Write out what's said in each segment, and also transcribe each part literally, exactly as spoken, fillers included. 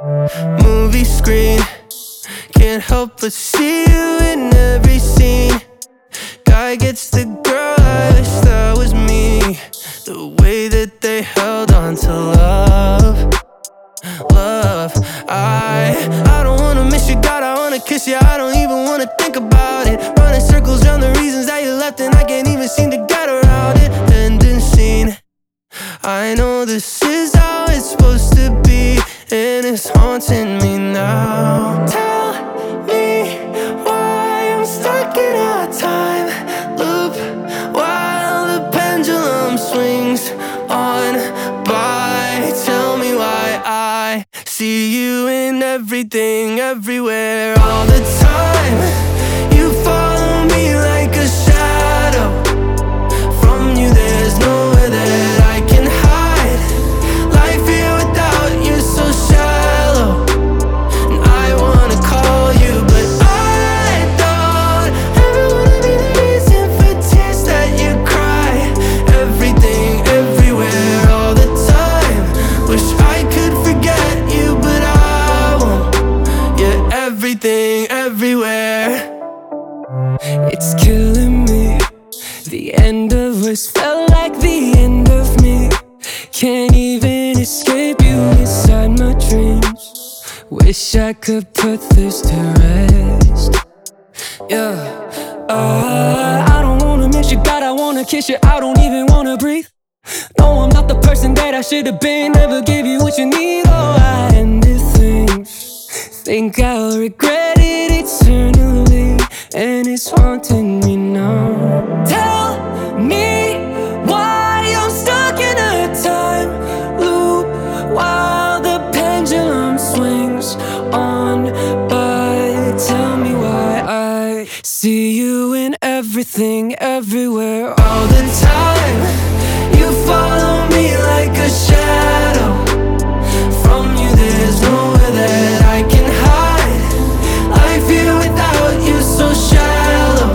movie screen. Can't help but see you in every scene. Guy gets the girl, I wish that was me. The way that they held on to love, love. I, I don't wanna miss you, God, I wanna kiss you. I don't even wanna think about it. Running circles around the reasons that you left, and I can't even seem to get around it. Ending scene. I know this is how it's supposed to be, and it's haunting me now. Tell me why I'm stuck in a time loop while the pendulum swings on by. Tell me why I see you in everything, everywhere, all the time. You follow me like a shadow. From you there's nowhere that I can hide. Life here without you so shallow, and I wanna call you, but I don't ever wanna be the reason for tears that you cry. Everything, everywhere, all the time. Wish I could forget you, but I won't. Yeah, everything, everywhere. It's killing me. The end of us felt like the end of me. Can't even escape you inside my dreams. Wish I could put this to rest. Yeah, uh, I don't wanna miss you, God, I wanna kiss you. I don't even wanna breathe. No, I'm not the person that I should have been. Never give you what you need. Oh, I ended things. Think I'll regret it eternally, and it's haunting me now. Tell me why I'm stuck in a time loop while the pendulum swings on by. Tell me why I see you in everything, everywhere, all the time. You follow me like a shadow. From you there's nowhere that I can hide. Life here without you so shallow.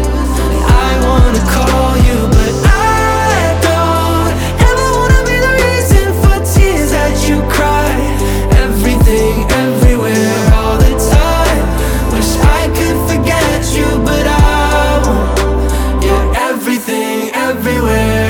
I wanna call you, but I don't ever wanna be the reason for tears that you cry. Everything, everywhere, all the time. Wish I could forget you, but I won't. Yeah, everything, everywhere.